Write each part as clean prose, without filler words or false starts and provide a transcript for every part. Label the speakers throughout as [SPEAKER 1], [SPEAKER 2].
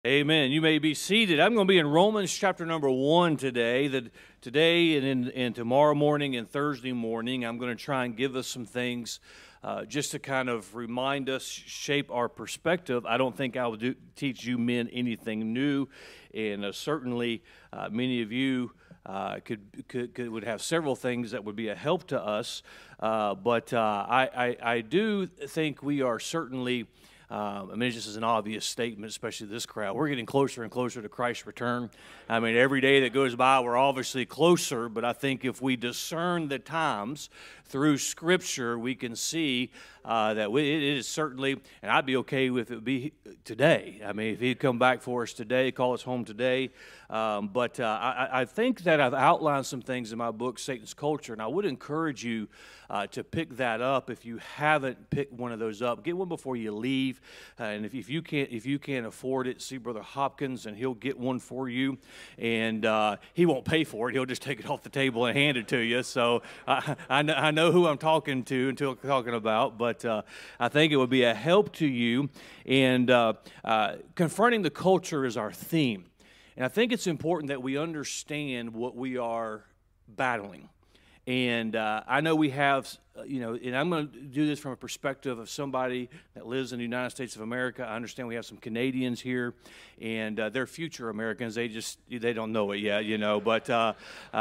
[SPEAKER 1] Amen. You may be seated. I'm going to be in Romans chapter number 1 today. Today and tomorrow morning and Thursday morning, I'm going to try and give us some things just to kind of remind us, shape our perspective. I don't think I will teach you men anything new, and certainly many of you would have several things that would be a help to us. But I do think we are certainly. This is an obvious statement, especially this crowd. We're getting closer and closer to Christ's return. I mean, every day that goes by, we're obviously closer, but I think if we discern the times through Scripture, we can see that it is certainly, and I'd be okay with it be today. I mean, if he'd come back for us today, call us home today. But I think that I've outlined some things in my book, Satan's Culture, and I would encourage you to pick that up if you haven't picked one of those up. Get one before you leave, and if you can't afford it, see Brother Hopkins, and he'll get one for you. And he won't pay for it; he'll just take it off the table and hand it to you. So I know who I'm talking about, but I think it would be a help to you. And confronting the culture is our theme. And I think it's important that we understand what we are battling. And I know we have, and I'm going to do this from a perspective of somebody that lives in the United States of America. I understand we have some Canadians here, and they're future Americans. They don't know it yet, but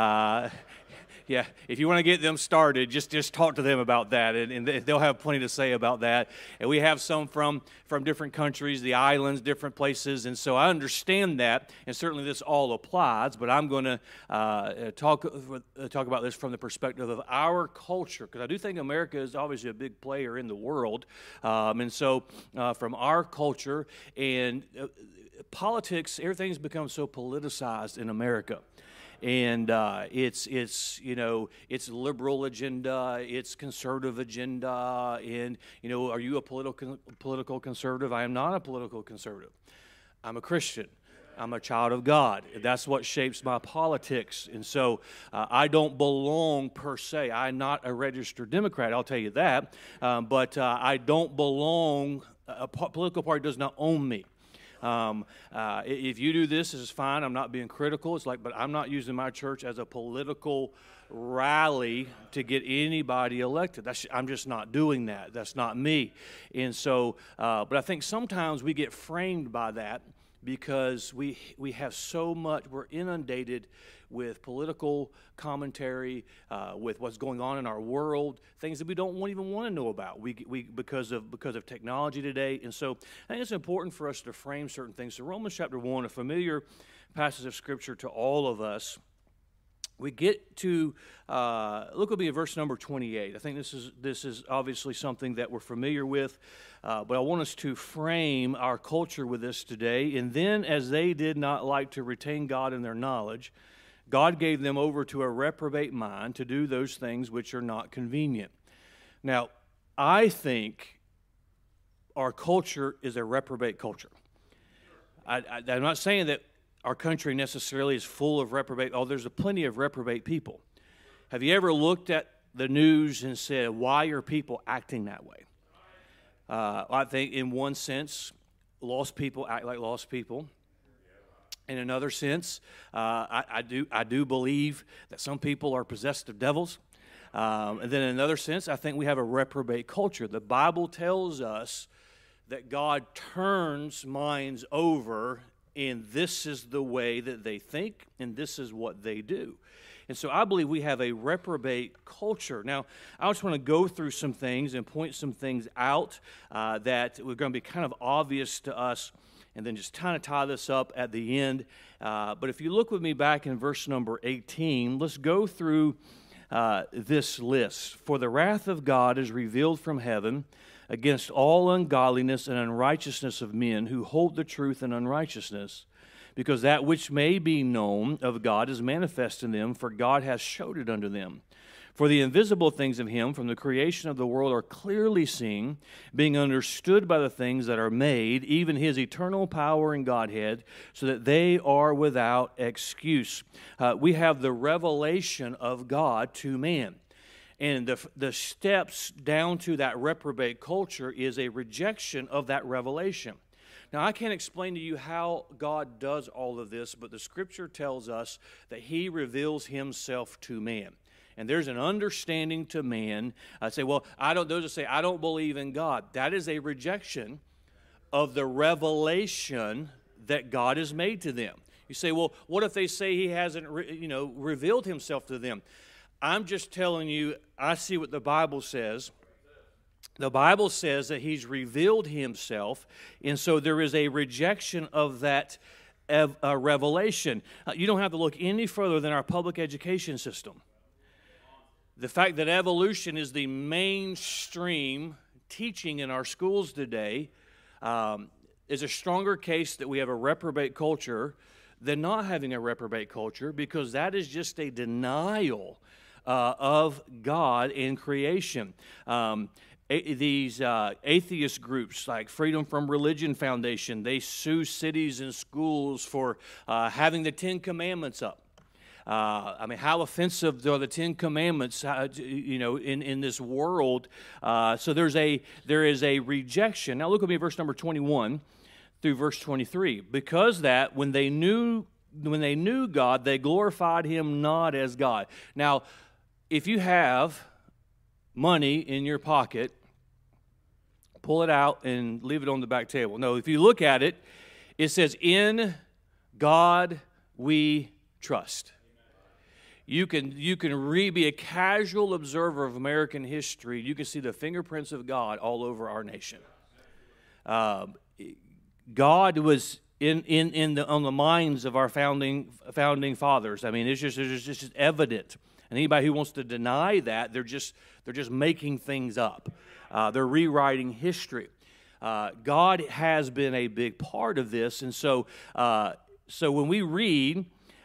[SPEAKER 1] yeah, if you want to get them started, just talk to them about that, and they'll have plenty to say about that. And we have some from different countries, the islands, different places, and so I understand that, and certainly this all applies, but I'm going to talk about this from the perspective of our culture, because I do think America is obviously a big player in the world, and so from our culture and politics, everything's become so politicized in America. And it's liberal agenda, it's conservative agenda, and are you a political conservative? I am not a political conservative. I'm a Christian. I'm a child of God. That's what shapes my politics. And so I don't belong per se. I'm not a registered Democrat, I'll tell you that. But I don't belong, a political party does not own me. If you do this is fine. I'm not being critical. But I'm not using my church as a political rally to get anybody elected. I'm just not doing that. That's not me. And so, but I think sometimes we get framed by that because we have so much. We're inundated with political commentary, with what's going on in our world, things that we don't even want to know about. We because of technology today, and so I think it's important for us to frame certain things. So Romans chapter 1, a familiar passage of Scripture to all of us. We get to look with me at verse number 28. I think this is obviously something that we're familiar with, but I want us to frame our culture with this today. And then, as they did not like to retain God in their knowledge, God gave them over to a reprobate mind to do those things which are not convenient. Now, I think our culture is a reprobate culture. I'm not saying that our country necessarily is full of reprobate. There's plenty of reprobate people. Have you ever looked at the news and said, why are people acting that way? I think in one sense, lost people act like lost people. In another sense, I do believe that some people are possessed of devils. And then in another sense, I think we have a reprobate culture. The Bible tells us that God turns minds over, and this is the way that they think, and this is what they do. And so I believe we have a reprobate culture. Now, I just want to go through some things and point some things out that are going to be kind of obvious to us, and then just kind of tie this up at the end. But if you look with me back in verse number 18, let's go through this list. For the wrath of God is revealed from heaven against all ungodliness and unrighteousness of men who hold the truth in unrighteousness, because that which may be known of God is manifest in them, for God hath showed it unto them. For the invisible things of him from the creation of the world are clearly seen, being understood by the things that are made, even his eternal power and Godhead, so that they are without excuse. We have the revelation of God to man. And the steps down to that reprobate culture is a rejection of that revelation. Now, I can't explain to you how God does all of this, but the Scripture tells us that He reveals Himself to man. And there's an understanding to man. I say, well, those that say, I don't believe in God. That is a rejection of the revelation that God has made to them. You say, well, what if they say He hasn't, revealed Himself to them? I'm just telling you, I see what the Bible says. The Bible says that He's revealed Himself, and so there is a rejection of that revelation. You don't have to look any further than our public education system. The fact that evolution is the mainstream teaching in our schools today is a stronger case that we have a reprobate culture than not having a reprobate culture, because that is just a denial of God in creation. These atheist groups like Freedom from Religion Foundation, they sue cities and schools for having the Ten Commandments up. How offensive are the Ten Commandments, in this world? So there is a rejection. Now look at me at verse number 21 through verse 23. Because that when they knew God, they glorified Him not as God. Now, if you have money in your pocket, pull it out and leave it on the back table. No, if you look at it, it says, "In God we trust." You can be a casual observer of American history. You can see the fingerprints of God all over our nation. God was on the minds of our founding fathers. I mean, it's just evident. And anybody who wants to deny that, they're just making things up. They're rewriting history. God has been a big part of this, and so when we read,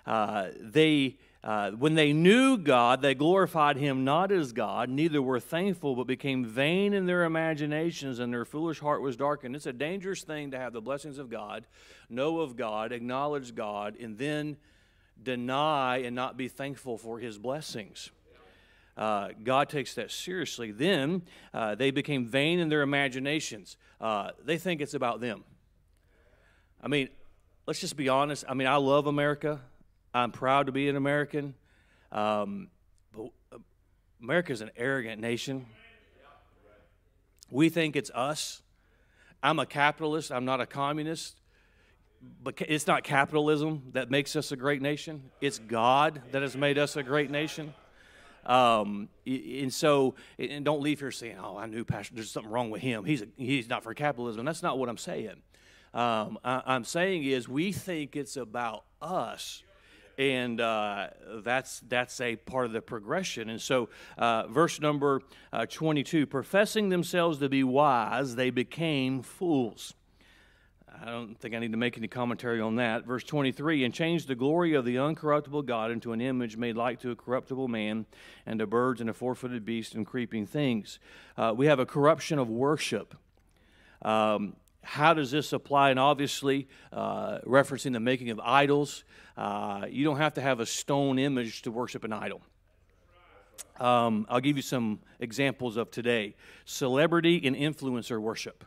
[SPEAKER 1] when they knew God, they glorified Him not as God, neither were thankful, but became vain in their imaginations, and their foolish heart was darkened. It's a dangerous thing to have the blessings of God, know of God, acknowledge God, and then deny and not be thankful for His blessings. God takes that seriously. Then they became vain in their imaginations. They think it's about them. I mean, let's just be honest. I mean, I love America. I'm proud to be an American. But America is an arrogant nation. We think it's us. I'm a capitalist. I'm not a communist. But it's not capitalism that makes us a great nation. It's God that has made us a great nation. And don't leave here saying, "Oh, I knew Pastor, there's something wrong with him. He's not for capitalism." That's not what I'm saying. I'm saying is we think it's about us. And that's a part of the progression. And so verse number 22, professing themselves to be wise, they became fools. I don't think I need to make any commentary on that. Verse 23, and changed the glory of the uncorruptible God into an image made like to a corruptible man, and to birds and a four-footed beast and creeping things. We have a corruption of worship. How does this apply? And obviously, referencing the making of idols, you don't have to have a stone image to worship an idol. I'll give you some examples of today. Celebrity and influencer worship.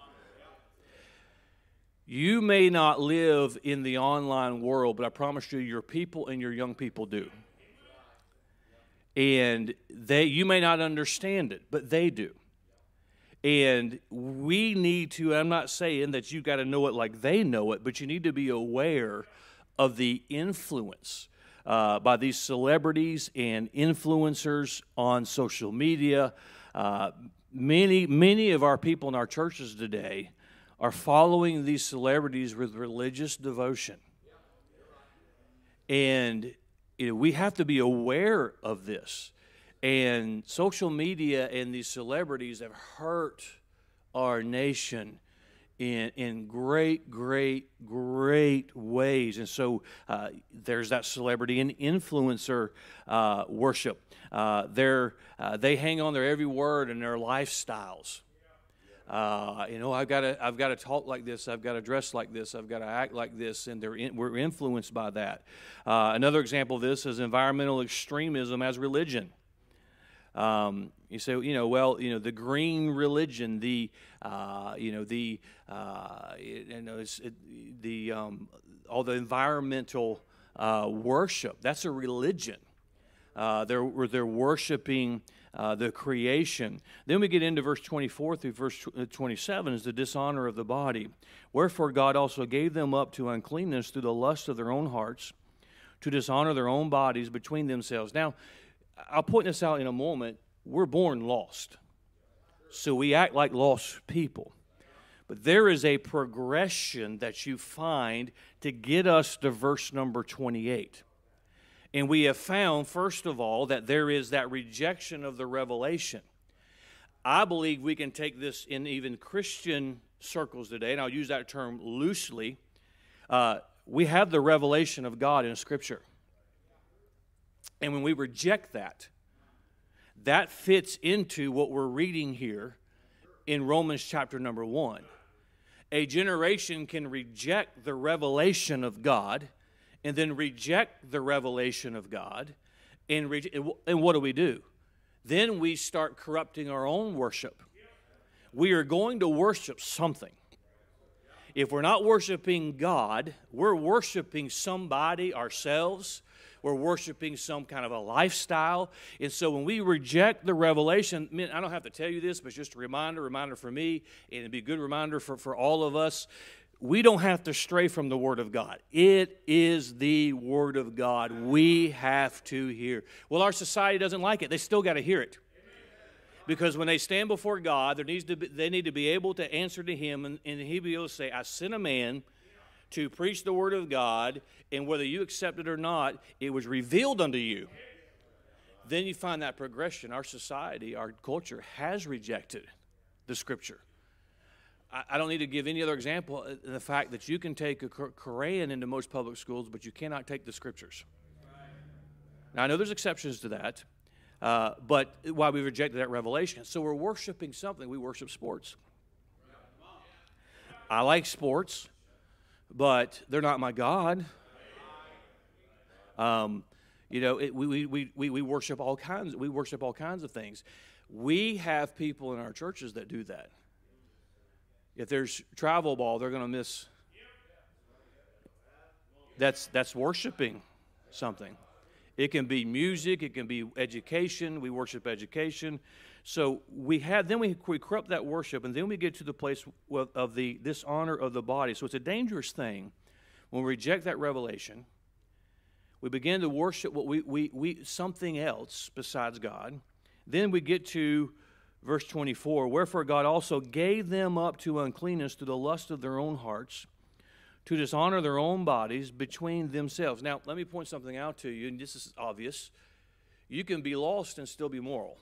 [SPEAKER 1] You may not live in the online world, but I promise you, your people and your young people do. And you may not understand it, but they do. And we need to, I'm not saying that you've got to know it like they know it, but you need to be aware of the influence by these celebrities and influencers on social media. Many of our people in our churches today are following these celebrities with religious devotion. And we have to be aware of this. And social media and these celebrities have hurt our nation in great, great, great ways. And so there's that celebrity and influencer worship. They hang on their every word and their lifestyles. I've got to talk like this. I've got to dress like this. I've got to act like this, and we're influenced by that. Another example of this is environmental extremism as religion. You say, well, the green religion, all the environmental worship. That's a religion. They're worshiping the creation. Then we get into verse 24 through verse 27 is the dishonor of the body. Wherefore God also gave them up to uncleanness through the lust of their own hearts, to dishonor their own bodies between themselves. Now, I'll point this out in a moment. We're born lost, so we act like lost people. But there is a progression that you find to get us to verse number 28. And we have found, first of all, that there is that rejection of the revelation. I believe we can take this in even Christian circles today, and I'll use that term loosely. We have the revelation of God in Scripture. And when we reject that, that fits into what we're reading here in Romans chapter number 1. A generation can reject the revelation of God and then reject the revelation of God. And what do? Then we start corrupting our own worship. We are going to worship something. If we're not worshiping God, we're worshiping somebody, ourselves. We're worshiping some kind of a lifestyle. And so when we reject the revelation, I don't have to tell you this, but it's just a reminder for me, and it'd be a good reminder for all of us. We don't have to stray from the Word of God. It is the Word of God. We have to hear. Well, our society doesn't like it. They still got to hear it. Because when they stand before God, they need to be able to answer to Him, and He be able to say, I sent a man to preach the Word of God, and whether you accept it or not, it was revealed unto you. Then you find that progression. Our society, our culture has rejected the Scripture. I don't need to give any other example in the fact that you can take a Quran into most public schools, but you cannot take the Scriptures. Now, I know there's exceptions to that, but why we rejected that revelation. So we're worshiping something. We worship sports. I like sports, but they're not my God. We worship all kinds. We worship all kinds of things. We have people in our churches that do that. If there's travel ball, they're going to miss. That's worshiping something. It can be music. It can be education. We worship education. So we corrupt that worship, and then we get to the place of the dishonor of the body. So it's a dangerous thing when we reject that revelation. We begin to worship something else besides God. Then we get to verse 24. Wherefore God also gave them up to uncleanness to the lust of their own hearts, to dishonor their own bodies between themselves. Now, let me point something out to you, and this is obvious. You can be lost and still be moral.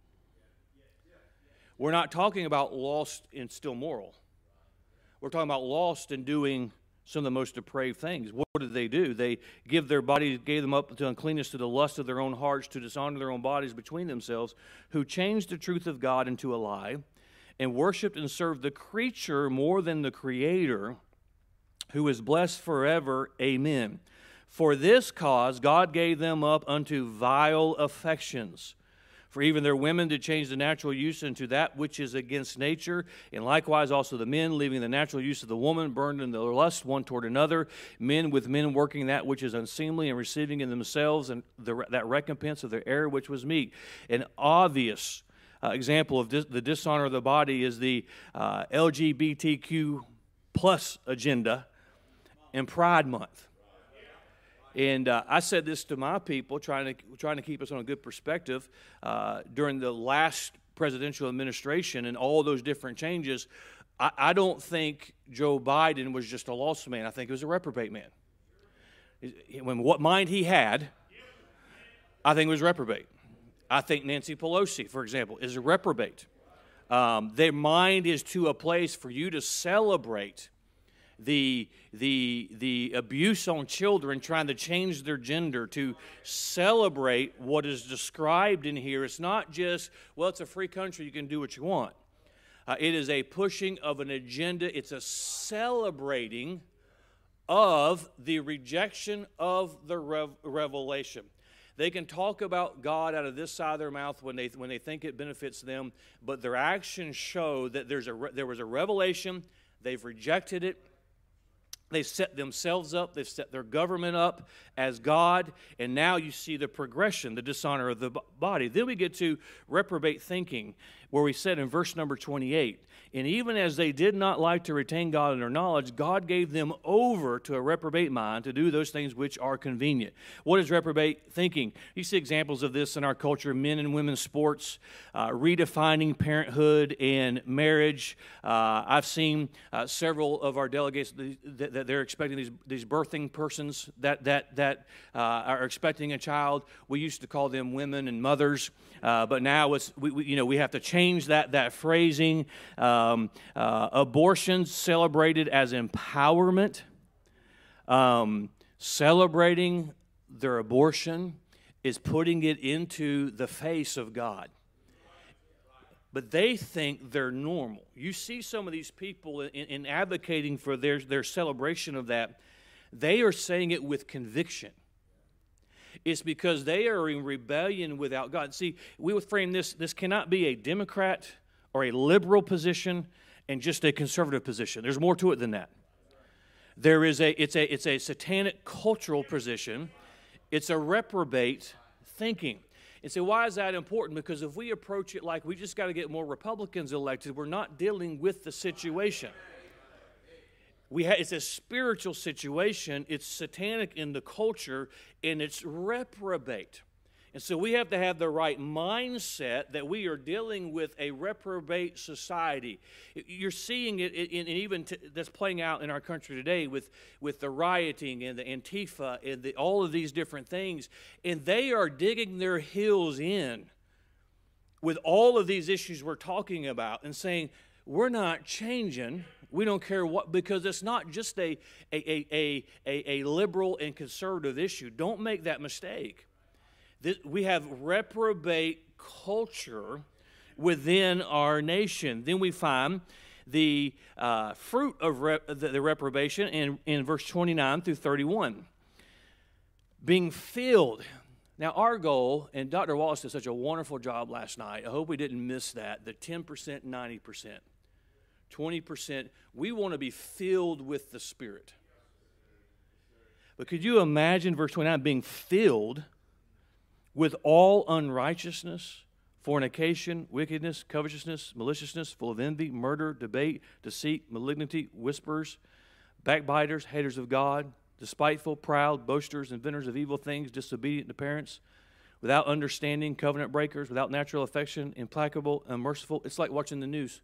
[SPEAKER 1] We're not talking about lost and still moral. We're talking about lost and doing some of the most depraved things. What did they do? They gave them up to uncleanness to the lust of their own hearts, to dishonor their own bodies between themselves, who changed the truth of God into a lie, and worshiped and served the creature more than the Creator, who is blessed forever. Amen. For this cause God gave them up unto vile affections. For even their women did change the natural use into that which is against nature, and likewise also the men, leaving the natural use of the woman, burned in their lust one toward another, men with men working that which is unseemly, and receiving in themselves that recompense of their error which was meet. An obvious example of the dishonor of the body is the LGBTQ plus agenda in Pride Month. And I said this to my people, trying to keep us on a good perspective during the last presidential administration and all those different changes. I don't think Joe Biden was just a lost man. I think he was a reprobate man. What mind he had, I think it was reprobate. I think Nancy Pelosi, for example, is a reprobate. Their mind is to a place for you to celebrate the abuse on children, trying to change their gender, to celebrate what is described in here. It's not just, well, it's a free country, you can do what you want. It is a pushing of an agenda. It's a celebrating of the rejection of the revelation. They can talk about God out of this side of their mouth when they think it benefits them, but their actions show that there was a revelation. They've rejected it. They've set themselves up. They've set their government up as God. And now you see the progression, the dishonor of the body. Then we get to reprobate thinking, where we said in verse number 28, and even as they did not like to retain God in their knowledge, God gave them over to a reprobate mind to do those things which are convenient. What is reprobate thinking? You see examples of this in our culture, men and women's sports, redefining parenthood and marriage. I've seen several of our delegates that they're expecting these birthing persons that are expecting a child. We used to call them women and mothers, but now we have to change that phrasing. Abortions celebrated as empowerment. Celebrating their abortion is putting it into the face of God. But they think they're normal. You see some of these people in advocating for their celebration of that, they are saying it with conviction. It's because they are in rebellion without God. See, we would frame this cannot be a Democrat or a liberal position and just a conservative position. There's more to it than that. It's a satanic cultural position. It's a reprobate thinking. And so why is that important? Because if we approach it like we just got to get more Republicans elected, we're not dealing with the situation. It's a spiritual situation. It's satanic in the culture, and it's reprobate. And so we have to have the right mindset that we are dealing with a reprobate society. You're seeing it, and even that's playing out in our country today with the rioting and the Antifa and all of these different things. And they are digging their heels in with all of these issues we're talking about and saying, we're not changing. We don't care what, because it's not just a liberal and conservative issue. Don't make that mistake. We have reprobate culture within our nation. Then we find the fruit of the reprobation in verse 29 through 31. Being filled. Now our goal, and Dr. Wallace did such a wonderful job last night. I hope we didn't miss that. The 10%, 90%, 20%. We want to be filled with the Spirit. But could you imagine verse 29 being filled with all unrighteousness, fornication, wickedness, covetousness, maliciousness, full of envy, murder, debate, deceit, malignity, whisperers, backbiters, haters of God, despiteful, proud, boasters, inventors of evil things, disobedient to parents, without understanding, covenant breakers, without natural affection, implacable, unmerciful. It's like watching the news.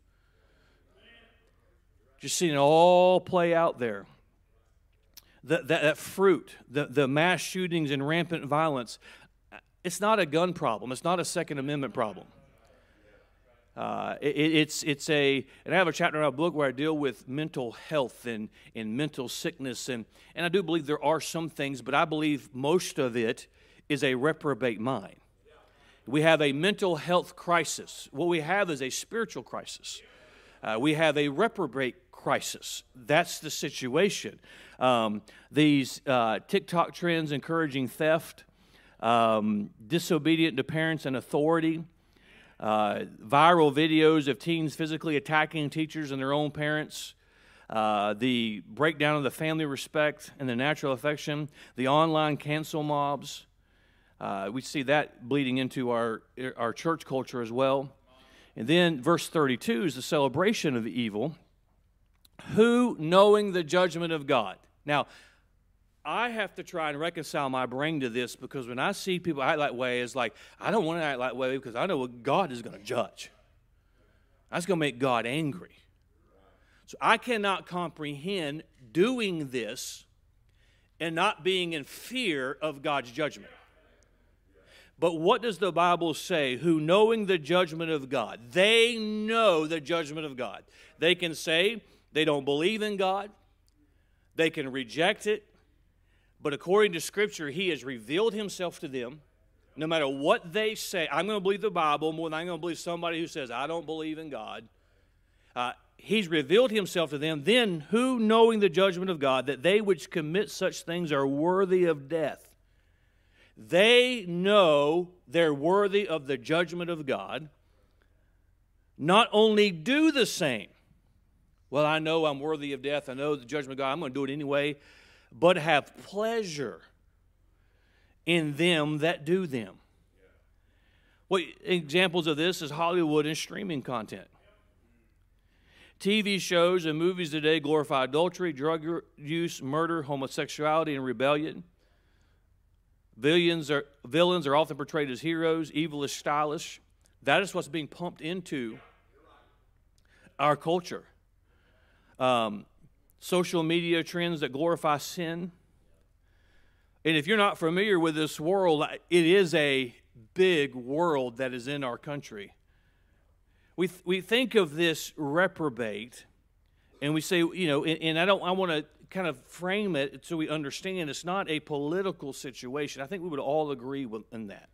[SPEAKER 1] Just seeing it all play out there. That fruit, the mass shootings and rampant violence. It's not a gun problem. It's not a Second Amendment problem. And I have a chapter in our book where I deal with mental health and mental sickness, and I do believe there are some things, but I believe most of it is a reprobate mind. We have a mental health crisis. What we have is a spiritual crisis. We have a reprobate crisis. That's the situation. These TikTok trends encouraging theft, disobedient to parents and authority, viral videos of teens physically attacking teachers and their own parents, the breakdown of the family respect and the natural affection, the online cancel mobs. We see that bleeding into our church culture as well. And then verse 32 is the celebration of the evil. Who, knowing the judgment of God. Now, I have to try and reconcile my brain to this, because when I see people act that way, it's like, I don't want to act that way because I know what God is going to judge. That's going to make God angry. So I cannot comprehend doing this and not being in fear of God's judgment. But what does the Bible say? Who, knowing the judgment of God. They know the judgment of God. They can say they don't believe in God. They can reject it. But according to Scripture, He has revealed Himself to them. No matter what they say, I'm going to believe the Bible more than I'm going to believe somebody who says, I don't believe in God. He's revealed Himself to them. Then who, knowing the judgment of God, that they which commit such things are worthy of death. They know they're worthy of the judgment of God. Not only do the same. Well, I know I'm worthy of death. I know the judgment of God. I'm going to do it anyway. But have pleasure in them that do them. Well, examples of this is Hollywood and streaming content. TV shows and movies today glorify adultery, drug use, murder, homosexuality, and rebellion. Villains are often portrayed as heroes. Evil is stylish. That is what's being pumped into our culture. Social media trends that glorify sin. And if you're not familiar with this world, it is a big world that is in our country. We think of this reprobate, and we say, and I want to kind of frame it so we understand it's not a political situation. I think we would all agree in that.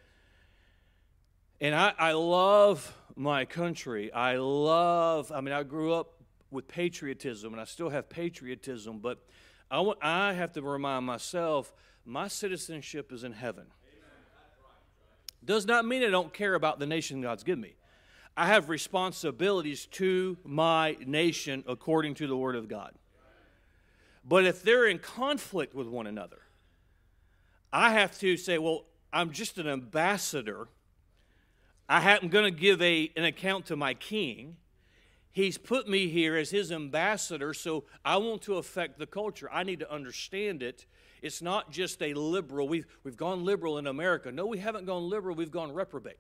[SPEAKER 1] And I love my country. I grew up with patriotism, and I still have patriotism, but I have to remind myself, my citizenship is in heaven. Does not mean I don't care about the nation God's given me. I have responsibilities to my nation according to the Word of God. But if they're in conflict with one another, I have to say, well, I'm just an ambassador. I'm going to give an account to my king. He's put me here as his ambassador, so I want to affect the culture. I need to understand it. It's not just a liberal. We've gone liberal in America. No, we haven't gone liberal. We've gone reprobate.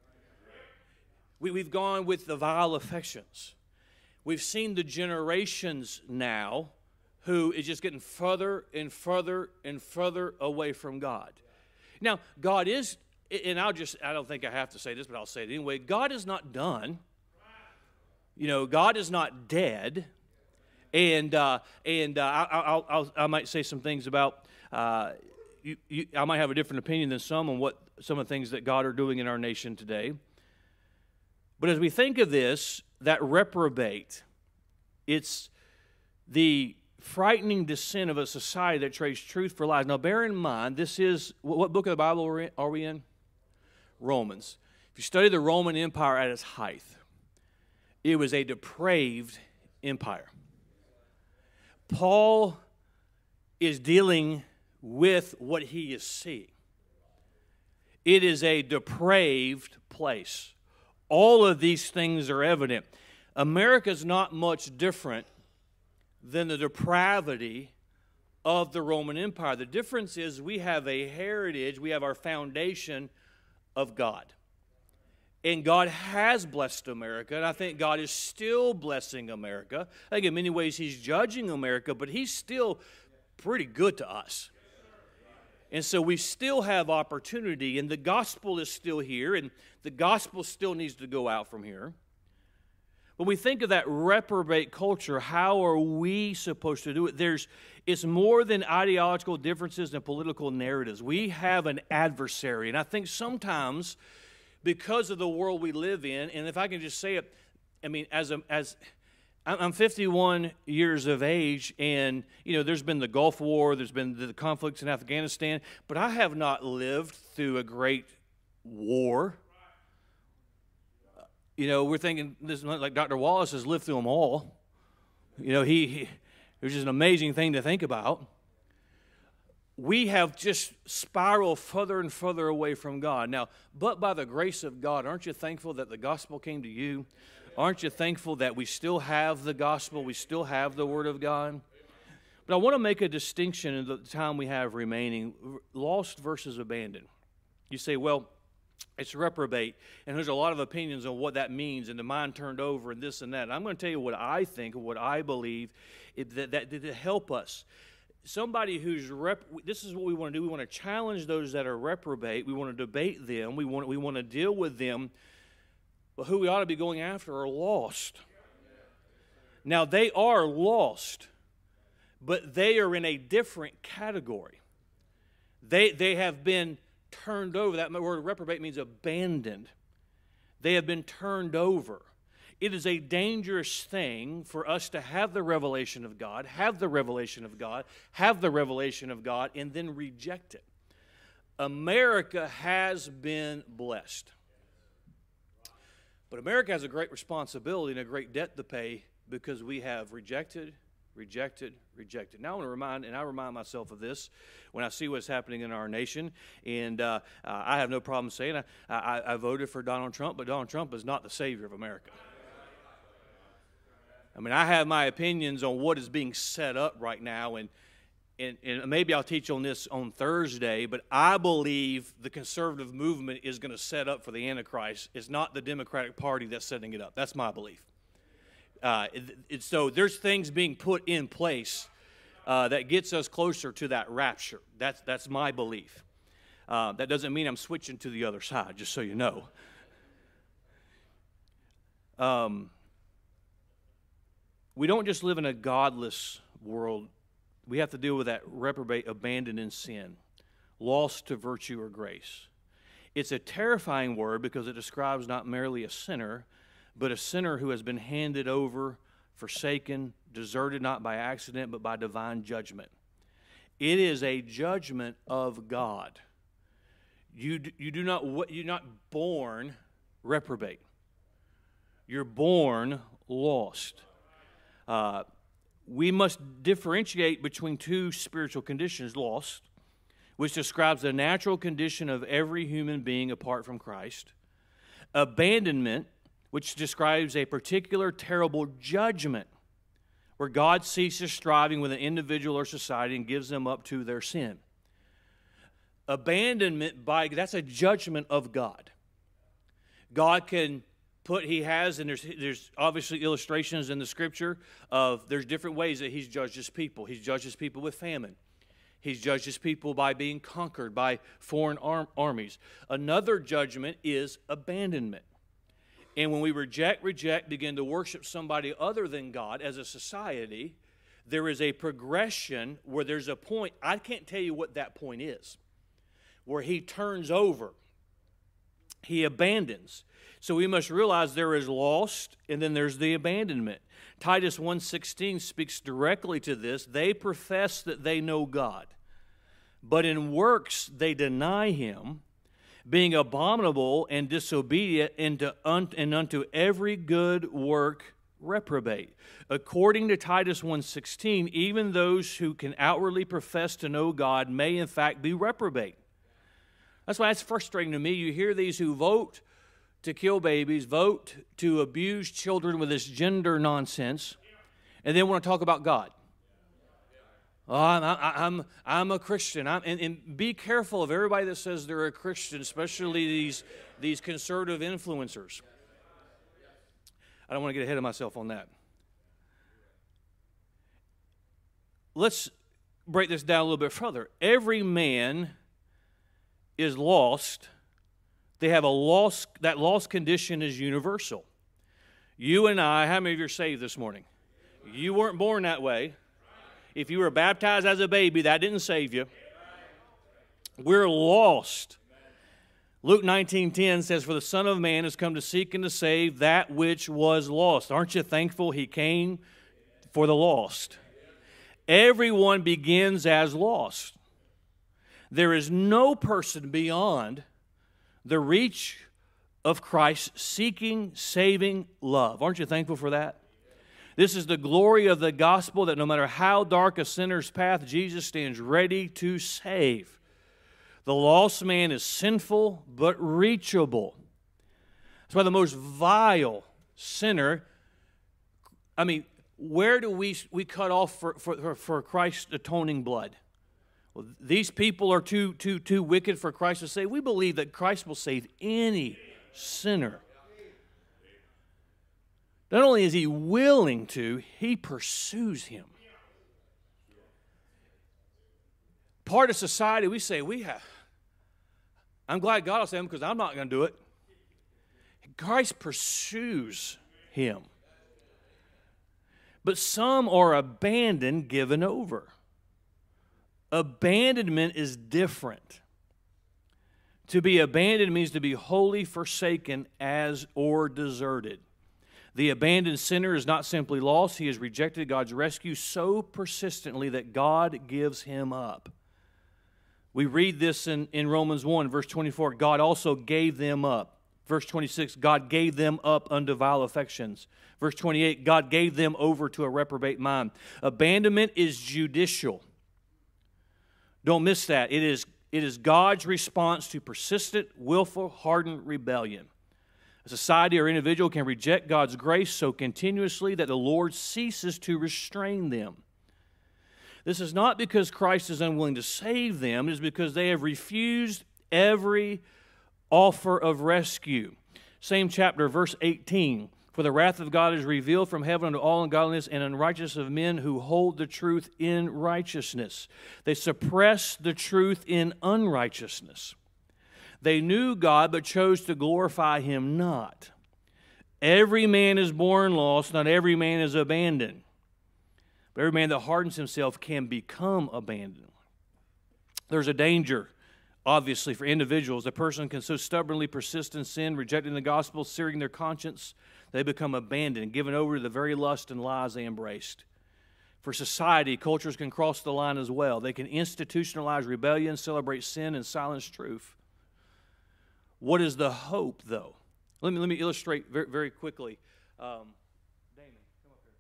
[SPEAKER 1] We've gone with the vile affections. We've seen the generations now who is just getting further and further and further away from God. Now, God is, and I don't think I have to say this, but I'll say it anyway. God is not done. God is not dead. And I might say some things about, I might have a different opinion than some on what some of the things that God are doing in our nation today. But as we think of this, that reprobate, it's the frightening descent of a society that trades truth for lies. Now, bear in mind, this is, what book of the Bible are we in? Romans. If you study the Roman Empire at its height, it was a depraved empire. Paul is dealing with what he is seeing. It is a depraved place. All of these things are evident. America is not much different than the depravity of the Roman Empire. The difference is we have a heritage, we have our foundation of God. And God has blessed America, and I think God is still blessing America. I think in many ways He's judging America, but He's still pretty good to us. And so we still have opportunity, and the gospel is still here, and the gospel still needs to go out from here. When we think of that reprobate culture, how are we supposed to do it? It's more than ideological differences and political narratives. We have an adversary, and I think sometimes because of the world we live in, and if I can just say it, I mean, I'm 51 years of age, and, there's been the Gulf War, there's been the conflicts in Afghanistan, but I have not lived through a great war. We're thinking, this like Dr. Wallace has lived through them all. It was just an amazing thing to think about. We have just spiraled further and further away from God. Now, but by the grace of God, aren't you thankful that the gospel came to you? Aren't you thankful that we still have the gospel, we still have the Word of God? But I want to make a distinction in the time we have remaining, lost versus abandoned. You say, well, it's reprobate, and there's a lot of opinions on what that means, and the mind turned over, and this and that. And I'm going to tell you what I think, or what I believe, that to help us. Somebody who's this is what we want to do. We want to challenge those that are reprobate. We want to debate them. We want to deal with them. But who we ought to be going after are lost. Now, they are lost, but they are in a different category. They have been turned over. That word reprobate means abandoned. They have been turned over. It is a dangerous thing for us to have the revelation of God, have the revelation of God, and then reject it. America has been blessed. But America has a great responsibility and a great debt to pay because we have rejected. Now I remind myself of this when I see what's happening in our nation. And I have no problem saying I voted for Donald Trump, but Donald Trump is not the savior of America. I mean, I have my opinions on what is being set up right now, and maybe I'll teach on this on Thursday, but I believe the conservative movement is going to set up for the Antichrist. It's not the Democratic Party that's setting it up. That's my belief. So there's things being put in place that gets us closer to that rapture. That's my belief. That doesn't mean I'm switching to the other side, just so you know. We don't just live in a godless world. We have to deal with that reprobate, abandoned in sin, lost to virtue or grace. It's a terrifying word because it describes not merely a sinner, but a sinner who has been handed over, forsaken, deserted not by accident, but by divine judgment. It is a judgment of God. You're not born reprobate. You're born lost. We must differentiate between two spiritual conditions: lost, which describes the natural condition of every human being apart from Christ; abandonment, which describes a particular terrible judgment where God ceases striving with an individual or society and gives them up to their sin. Abandonment, that's a judgment of God. God can and there's obviously illustrations in the Scripture of there's different ways that He's judged His people. He's judged His people with famine. He's judged His people by being conquered by foreign armies. Another judgment is abandonment. And when we reject, begin to worship somebody other than God as a society, there is a progression where there's a point, I can't tell you what that point is, where He turns over, He abandons. So we must realize there is lost, and then there's the abandonment. Titus 1:16 speaks directly to this. They profess that they know God, but in works they deny Him, being abominable and disobedient, and unto every good work reprobate. According to Titus 1:16, even those who can outwardly profess to know God may in fact be reprobate. That's why it's frustrating to me. You hear these who vote to kill babies, vote to abuse children with this gender nonsense, and then want to talk about God. Oh, I'm a Christian. And be careful of everybody that says they're a Christian, especially these conservative influencers. I don't want to get ahead of myself on that. Let's break this down a little bit further. Every man is lost. They have that lost condition is universal. You and I, how many of you are saved this morning? You weren't born that way. If you were baptized as a baby, that didn't save you. We're lost. Luke 19:10 says, "For the Son of Man has come to seek and to save that which was lost." Aren't you thankful He came for the lost? Everyone begins as lost. There is no person beyond the reach of Christ's seeking, saving love. Aren't you thankful for that? This is the glory of the gospel, that no matter how dark a sinner's path, Jesus stands ready to save. The lost man is sinful but reachable. That's why the most vile sinner, where do we cut off for Christ's atoning blood? Well, these people are too wicked for Christ to save. We believe that Christ will save any sinner. Not only is He willing to, He pursues him. Part of society, we say, I'm glad God will save him because I'm not going to do it. Christ pursues him. But some are abandoned, given over. Abandonment is different. To be abandoned means to be wholly forsaken or deserted. The abandoned sinner is not simply lost. He has rejected God's rescue so persistently that God gives him up. We read this in Romans 1, verse 24. God also gave them up. Verse 26, God gave them up unto vile affections. Verse 28, God gave them over to a reprobate mind. Abandonment is judicial. Don't miss that. It is God's response to persistent, willful, hardened rebellion. A society or individual can reject God's grace so continuously that the Lord ceases to restrain them. This is not because Christ is unwilling to save them. It is because they have refused every offer of rescue. Same chapter, verse 18. For the wrath of God is revealed from heaven unto all ungodliness and unrighteousness of men who hold the truth in righteousness. They suppress the truth in unrighteousness. They knew God, but chose to glorify Him not. Every man is born lost, not every man is abandoned. But every man that hardens himself can become abandoned. There's a danger, obviously, for individuals. A person can so stubbornly persist in sin, rejecting the gospel, searing their conscience, they become abandoned, given over to the very lust and lies they embraced. For society, cultures can cross the line as well. They can institutionalize rebellion, celebrate sin, and silence truth. What is the hope, though? Let me illustrate very, very quickly. Damon, come up here.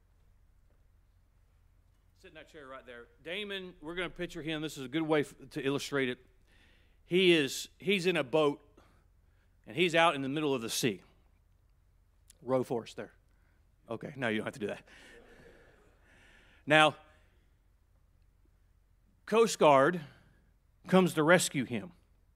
[SPEAKER 1] Sit in that chair right there. Damon, we're going to picture him. This is a good way to illustrate it. He's in a boat, and he's out in the middle of the sea. Row for us there. Okay, no, you don't have to do that. Now, Coast Guard comes to rescue him.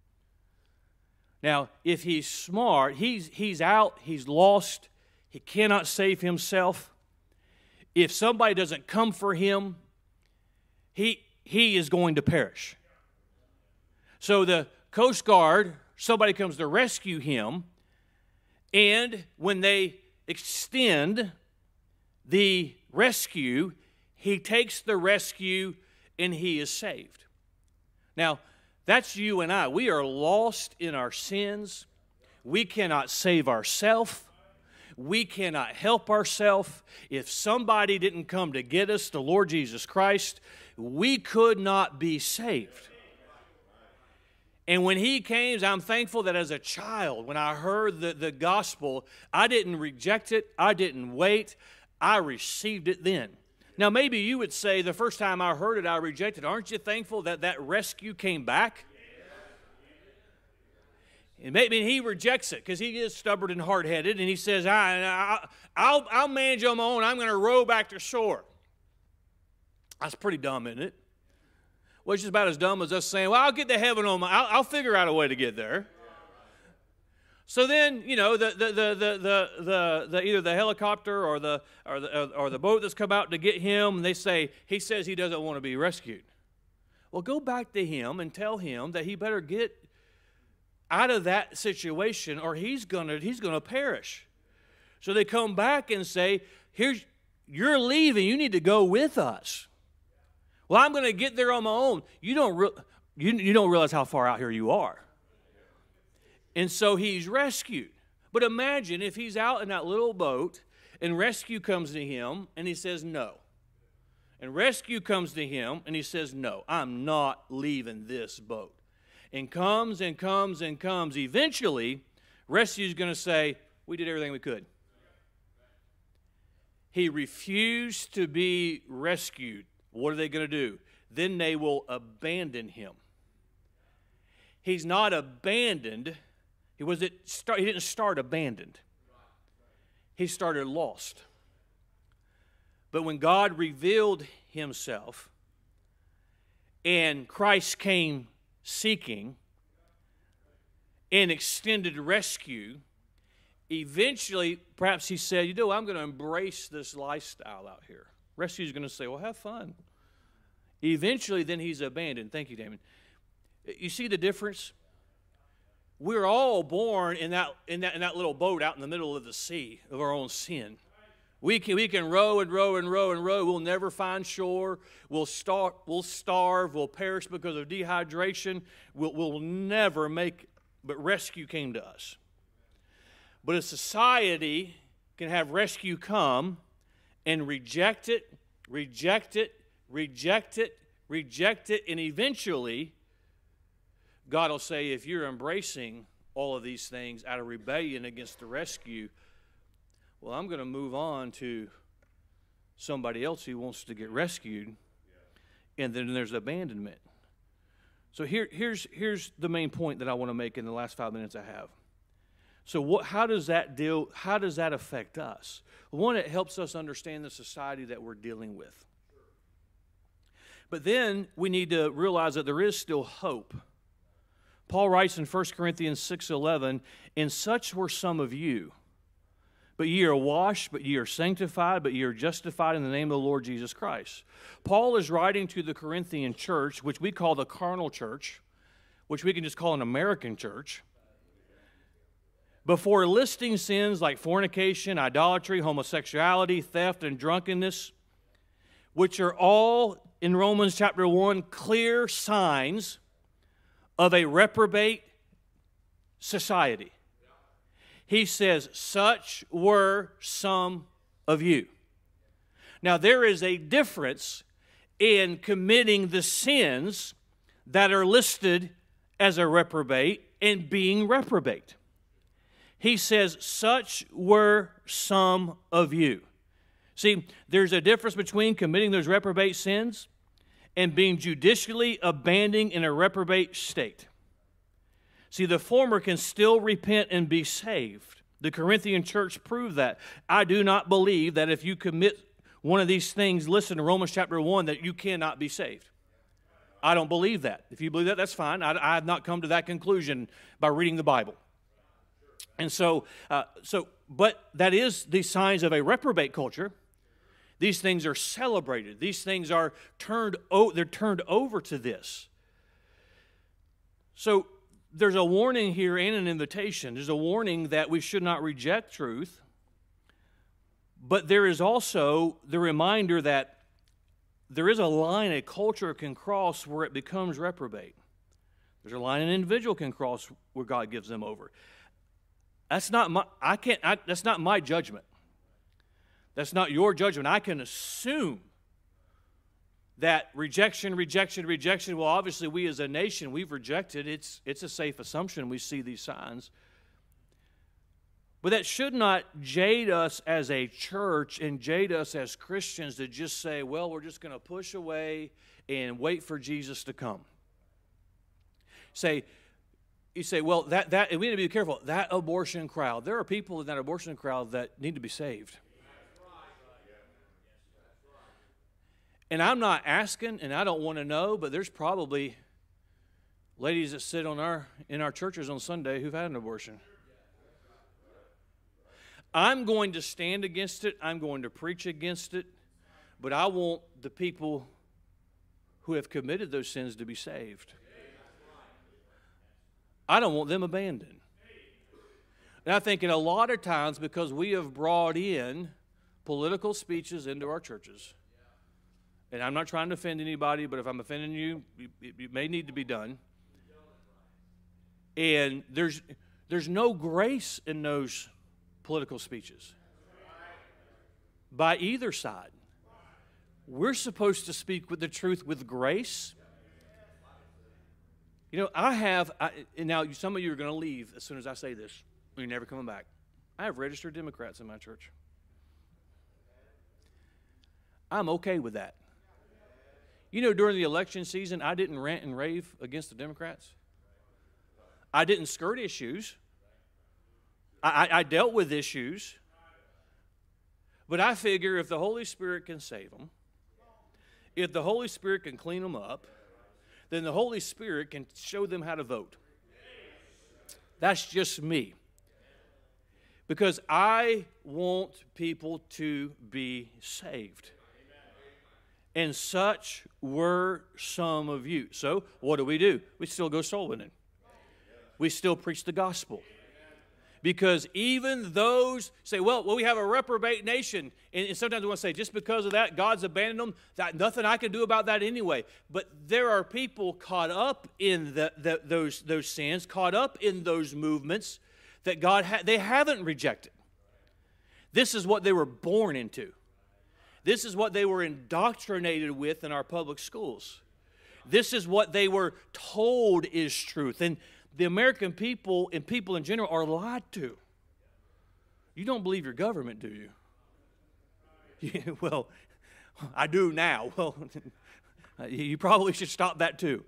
[SPEAKER 1] Now, if he's smart, he's out, he's lost, he cannot save himself. If somebody doesn't come for him, he is going to perish. So the Coast Guard, somebody comes to rescue him, and when they extend the rescue, he takes the rescue and he is saved. Now, that's you and I. We are lost in our sins. We cannot save ourselves. We cannot help ourselves. If somebody didn't come to get us, the Lord Jesus Christ, we could not be saved. And when He came, I'm thankful that as a child, when I heard the gospel, I didn't reject it. I didn't wait. I received it then. Now, maybe you would say, the first time I heard it, I rejected it. Aren't you thankful that that rescue came back? And maybe He rejects it because He is stubborn and hard-headed, and He says, I'll manage on my own. I'm going to row back to shore. That's pretty dumb, isn't it? Well, it's just about as dumb as us saying, well, I'll get to heaven on my, I'll figure out a way to get there. So then, you know, the either the helicopter or the boat that's come out to get him, they say, he says he doesn't want to be rescued. Well, go back to him and tell him that he better get out of that situation or he's gonna perish. So they come back and say, you're leaving, you need to go with us. Well, I'm going to get there on my own. You don't realize how far out here you are. And so he's rescued. But imagine if he's out in that little boat and rescue comes to him and he says no. And rescue comes to him and he says no, I'm not leaving this boat. And comes and comes and comes. Eventually, rescue's going to say, we did everything we could. He refused to be rescued. What are they going to do? Then they will abandon him. He's not abandoned. He didn't start abandoned. He started lost. But when God revealed Himself and Christ came seeking and extended rescue, eventually, perhaps He said, I'm going to embrace this lifestyle out here. Rescue's going to say, well, have fun. Eventually, then he's abandoned. Thank you, Damon. You see the difference? We're all born in that little boat out in the middle of the sea of our own sin. We can row and row and row and row. We'll never find shore. We'll starve. We'll perish because of dehydration. We'll never make. But rescue came to us. But a society can have rescue come and reject it, reject it, reject it, reject it, and eventually God will say, if you're embracing all of these things out of rebellion against the rescue, well, I'm going to move on to somebody else who wants to get rescued, and then there's abandonment. So here's the main point that I want to make in the last 5 minutes I have. So how does that affect us? One, it helps us understand the society that we're dealing with. But then we need to realize that there is still hope. Paul writes in 1 Corinthians 6:11, "And such were some of you. But ye are washed, but ye are sanctified, but ye are justified in the name of the Lord Jesus Christ." Paul is writing to the Corinthian church, which we call the carnal church, which we can just call an American church. Before listing sins like fornication, idolatry, homosexuality, theft, and drunkenness, which are all, in Romans chapter 1, clear signs of a reprobate society. He says, such were some of you. Now, there is a difference in committing the sins that are listed as a reprobate and being reprobate. He says, such were some of you. See, there's a difference between committing those reprobate sins and being judicially abandoned in a reprobate state. See, the former can still repent and be saved. The Corinthian church proved that. I do not believe that if you commit one of these things listed in Romans chapter 1 that you cannot be saved. I don't believe that. If you believe that, that's fine. I have not come to that conclusion by reading the Bible. And but that is the signs of a reprobate culture. These things are celebrated. These things are turned over to this. So there's a warning here and an invitation. There's a warning that we should not reject truth, but there is also the reminder that there is a line a culture can cross where it becomes reprobate. There's a line an individual can cross where God gives them over. That's not my judgment. That's not your judgment. I can assume that rejection. Well, obviously, we as a nation, we've rejected. It's a safe assumption. We see these signs. But that should not jade us as a church and jade us as Christians to just say, well, we're just going to push away and wait for Jesus to come. You say, well, that we need to be careful. That abortion crowd, there are people in that abortion crowd that need to be saved. And I'm not asking, and I don't want to know, but there's probably ladies that sit in our churches on Sunday who've had an abortion. I'm going to stand against it. I'm going to preach against it. But I want the people who have committed those sins to be saved. I don't want them abandoned. And I think in a lot of times, because we have brought in political speeches into our churches, and I'm not trying to offend anybody, but if I'm offending you, it may need to be done. And there's no grace in those political speeches by either side. We're supposed to speak with the truth with grace. You know, and now some of you are going to leave as soon as I say this. You're never coming back. I have registered Democrats in my church. I'm okay with that. You know, during the election season, I didn't rant and rave against the Democrats. I didn't skirt issues. I dealt with issues. But I figure if the Holy Spirit can save them, if the Holy Spirit can clean them up, then the Holy Spirit can show them how to vote. That's just me. Because I want people to be saved. And such were some of you. So, what do? We still go soul winning. We still preach the gospel. Because even those say, well, we have a reprobate nation. And sometimes we want to say, just because of that, God's abandoned them. That nothing I can do about that anyway. But there are people caught up in those sins, caught up in those movements that they haven't rejected. This is what they were born into. This is what they were indoctrinated with in our public schools. This is what they were told is truth. And the American people and people in general are lied to. You don't believe your government, do you? Yeah, well, I do now. Well, you probably should stop that too.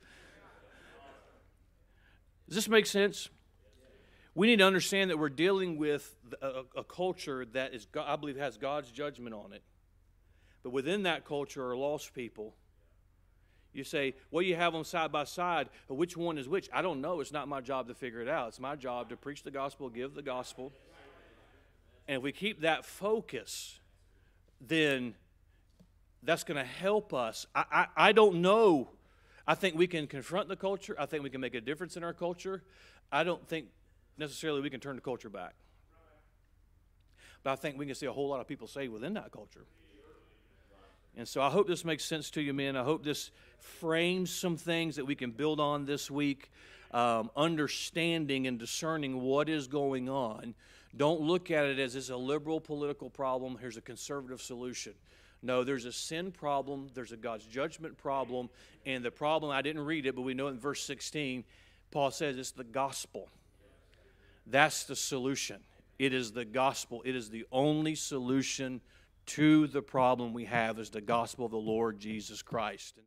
[SPEAKER 1] Does this make sense? We need to understand that we're dealing with a culture that is, I believe, has God's judgment on it. But within that culture are lost people. You say, well, you have them side by side. Which one is which? I don't know. It's not my job to figure it out. It's my job to preach the gospel, give the gospel. And if we keep that focus, then that's going to help us. I don't know. I think we can confront the culture. I think we can make a difference in our culture. I don't think necessarily we can turn the culture back. But I think we can see a whole lot of people saved within that culture. And so I hope this makes sense to you, men. I hope this frames some things that we can build on this week, understanding and discerning what is going on. Don't look at it as it's a liberal political problem. Here's a conservative solution. No, there's a sin problem. There's a God's judgment problem. And the problem, I didn't read it, but we know in verse 16, Paul says it's the gospel. That's the solution. It is the gospel. It is the only solution to the problem we have is the gospel of the Lord Jesus Christ.